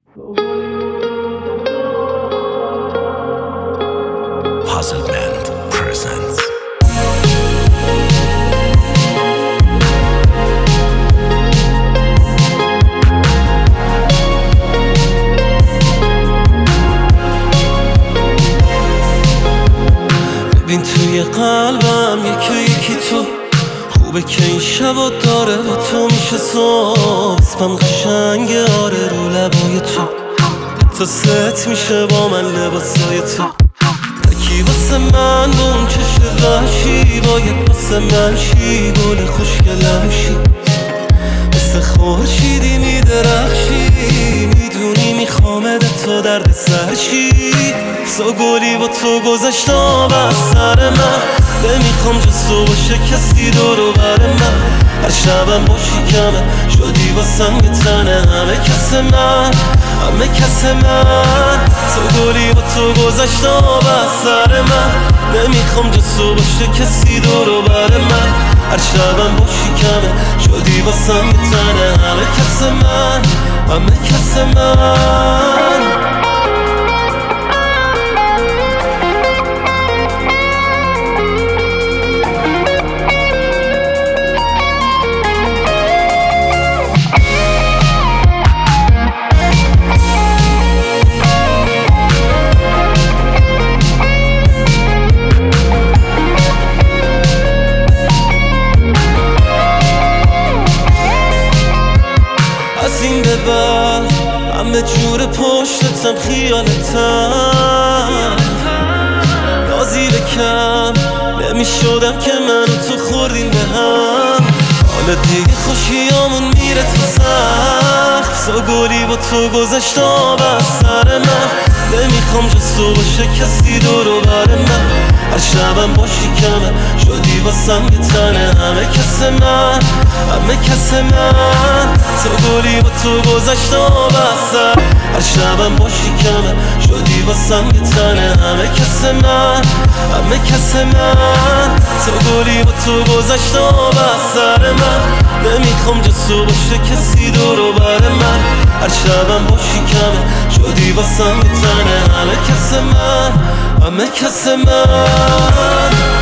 Puzzle Band presents. ببین توی قلبم یکی تو خوبه که این شبا داره با تو میشه صبح. اسمم قشنگه آره رو لبای تو تا ست میشه با من لباسای تو. تکی واسه من با اون چشم وحشی باید واسه من شی گل خوشگلم شی. مثل خورشیدی میدرخشی میدونی میخوامت تا درد سرشی. سا گلی با تو گذشت آب از سر من نمیخوام جز تو باشه کسی دورو بر من. هر شبم باشی کمه شدی واسم یه تنه همه کس من همه کس من. سا گلی با تو گذشت آب از سر من نمیخوام جز تو باشه کسی دورو بر من. هر شبم باشی کمه شدی واسم یه تنه همه کس من همه کس من. از این به بعد همه جور پشتتم خیالتم نازی بکم نمیشدم که من و تو خوردیم به هم. حالا دیگه خوشیامون میره تو سخت. سا گلی با تو گذشت آب از سر من نمیخوام جز تو باشه کسی دورو بر من. هر شبم باشی کمه شدی واسم یه تنه همه کس من همه کس من. سا گلی با تو گذشت آب از سر هر شبم باشی کمه شدی واسم یه تنه همه کس من همه کس من. سا گلی با تو گذشت آب از سر من نمیخوام جز تو باشه کسی دورو بر من. هر شبم باشی کمه شدی واسم یه تنه همه کس من همه کس من.